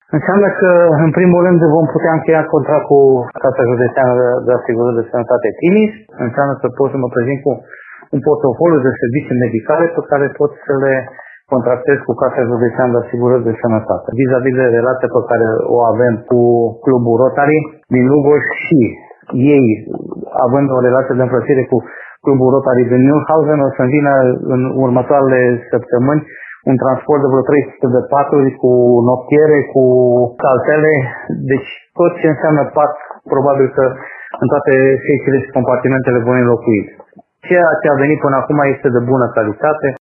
Înseamnă că, în primul rând, vom putea încheia contract cu Casa Județeană de Asigurări de Sănătate Timiș. Înseamnă că pot să mă prezint cu un portofoliu de servicii medicale pe care pot să le contractez cu Casa Județeană de Asigurări de Sănătate. Vis-a-vis de relația pe care o avem cu Clubul Rotary din Lugoj și ei, având o relație de împrăștire cu Clubul Rotary din Mühlhausen, o să-mi vină în următoarele săptămâni un transport de vreo 300 de paturi cu noptiere, cu saltele, deci tot ce înseamnă pat, probabil că în toate secțiile și compartimentele vom înlocui. Ceea ce a venit până acum este de bună calitate.